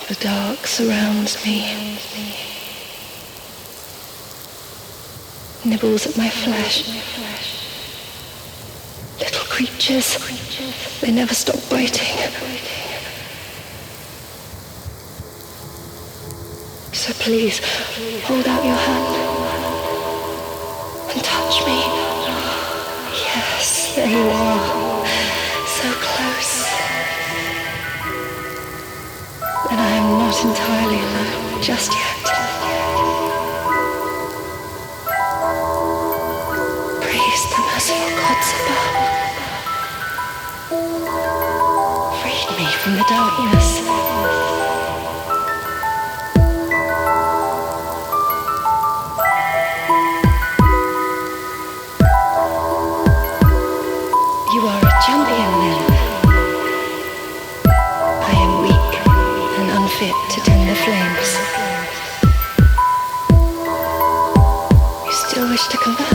The dark surrounds me, nibbles at my flesh. Little creatures, they never stop biting. So please, hold out your hand and touch me. Yes, there you are, so close. And I am not entirely alone just yet. Praise the merciful gods above. Freed me from the darkness. You are a champion then. I am weak and unfit to tend the flames. You still wish to come back?